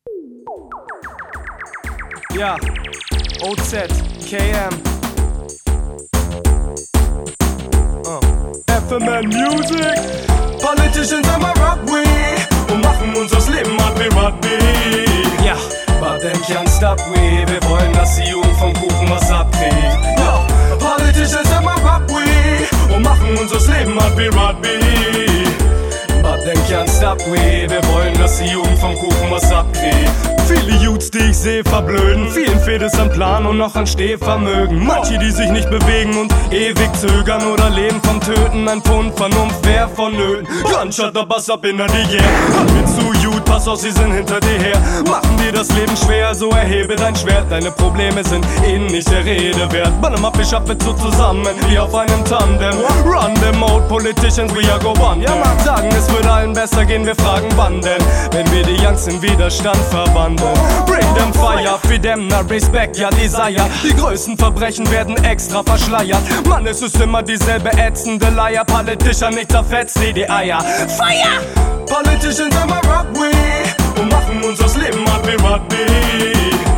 Ja, OZ, KM. FMN Music. Politicians am Rugby und machen uns das Leben hart wie Rugby. Ja, but they can't stop we. Wir wollen, dass die Jugend vom Kuchen was abkriegt. Ja, Politicians am Rugby und machen uns das Leben hart wie Rugby. But they can't stop we. Wir wollen, dass die Jugend vom Kuchen was abkriegt. viele Youths, die ich seh, verblöden. Vielen fehlt es an Plan und noch an Stehvermögen. Manche, die sich nicht bewegen und ewig zögern oder leben vom Töten. Ein Pfund Vernunft wär vonnöten. Gunshot, der Bass up in der yeah. Hör mir zu, Youth, pass auf, sie sind hinter dir her. Machen dir das Leben schwer, so erhebe dein Schwert. Deine Probleme sind nicht der Rede wert. Bottom up, ich wir so zusammen, wie auf einem Tandem. Run the mode, politicians, we are go one. Ja, mag sagen, es würde allen besser gehen, wir fragen wann denn, wenn wir die Youngs in Widerstand verwandeln. Bring them fire, feed them na respect, ja desire. Die größten Verbrechen werden extra verschleiert. Mann, es ist immer dieselbe ätzende Leier. Politician nicht zerfetzt, sie die Eier. Fire! Politicians am Rugby und machen uns das Leben hart wie Rugby.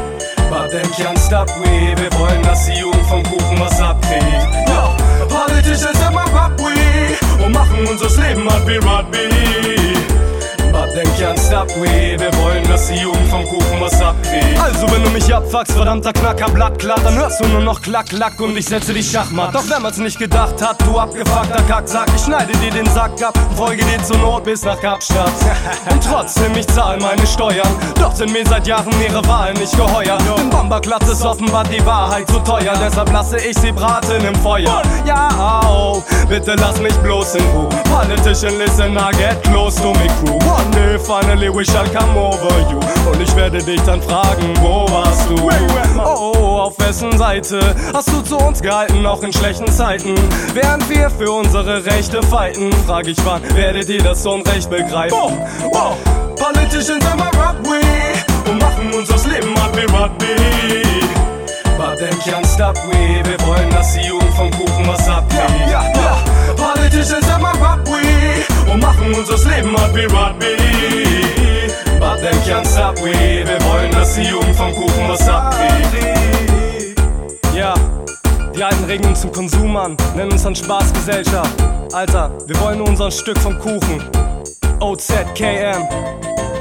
But they can't stop we. Wir wollen, dass die Jugend vom Kuchen was abkriegt. Ja, Politicians am Rugby und machen uns das Leben hart wie Rugby. But they can't stop we. Wir wollen, dass die Jugend vom Kuchen was abkriegt. Also wenn du mich abfuckst, verdammter Knacker, Blattklatt, dann hörst du nur noch Klack, Klack und ich setze dich Schachmatt. Doch wenn man's nicht gedacht hat, du abgefuckter Kacksack, ich schneide dir den Sack ab und folge dir zur Not bis nach Kapstadt. Und trotzdem, ich zahl meine Steuern, doch sind mir seit Jahren ihre Wahlen nicht geheuer. Denn Bomberklatz ist offenbar die Wahrheit zu teuer, deshalb lasse ich sie braten im Feuer. Ja, oh, bitte lass mich bloß in Ruhe. Politician, listen, I get close to me crew. One day, finally we shall come over you. Und ich werde dich dann fragen, wo warst du? Oh, auf wessen Seite hast du zu uns gehalten, auch in schlechten Zeiten? Während wir für unsere Rechte fighten, frag ich wann, werdet ihr das Unrecht begreifen? Politicians am Rugby und machen uns das Leben hart wie Rugby. But they can't stop we. Wir wollen, dass die Jugend vom Kuchen was abkriegt. Ja, Politicians am Rugby und machen uns das Leben hart wie Rugby. But they can't stop we. Wir wollen, dass die Jugend vom Kuchen was abkriegt. Ja, die Alten regen uns zum Konsum an, nennen uns dann Spaßgesellschaft. Alter, wir wollen nur unser Stück vom Kuchen. OZ, KM.